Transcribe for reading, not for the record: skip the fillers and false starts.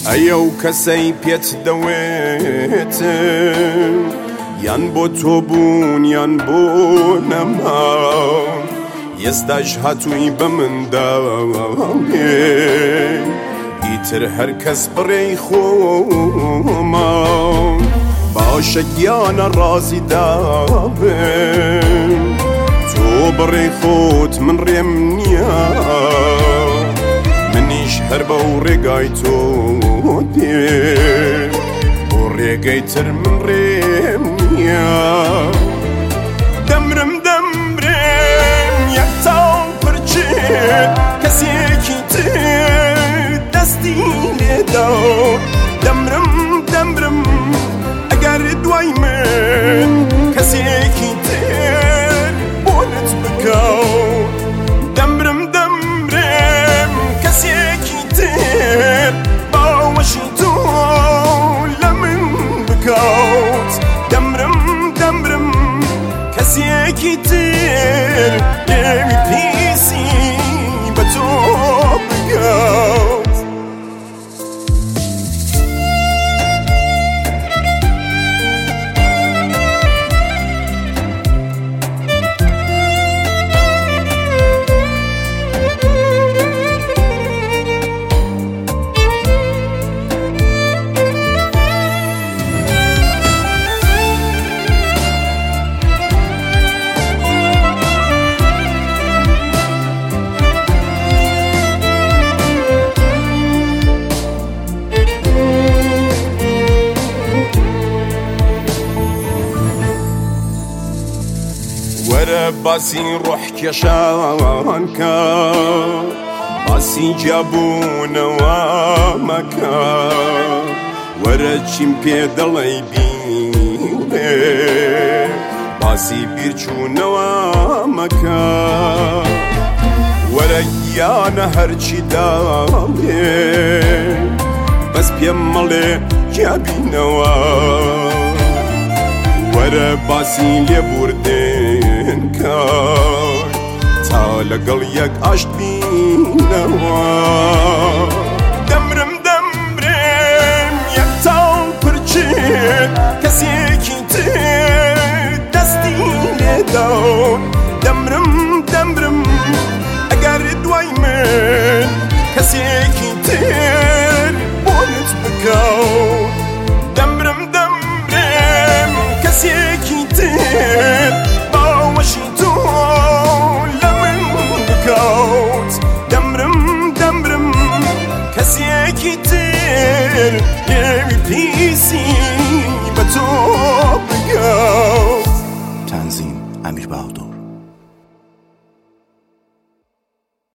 ئەیە و کەسەی پێت دەوێتم یان بۆ تۆ بوون یان بۆ نەمان ئێستاش هاتووی بە منداڵێ ئیتر هەر کەس بڕێی خۆمان باشە گیانە ڕازی دابم تۆ بڕێی خۆت من ڕێم نییە منیش هەر بەو ڕێگای تۆ دێ بۆ ڕێگەی تر من ڕێم نییە دەمرم یەک تاڵ پرچێت کەسێکی تر دەستی لێدا دەمرم ئەگەر دوای من کەسێکی تر بۆنت بکەوت دەمرم کەسێکی تر باوەشی تۆ لە من بکەوت دەمرم کەسێکی تر لێوی پیسی بە تۆ بکەوت وەرە باسی ڕۆح کێشان کە باسی جیابوونەوە مەکە وەرە چیم پێ دەڵێی بیڵێ باسی بیرچوونەوە مەکە وەرە گیانە هەرچی داڵێ بەس پێم مەڵێ گیابینەوە وەرە باسی لێبوردن کە تا لەگەڵ یەک ئاشت بینەوە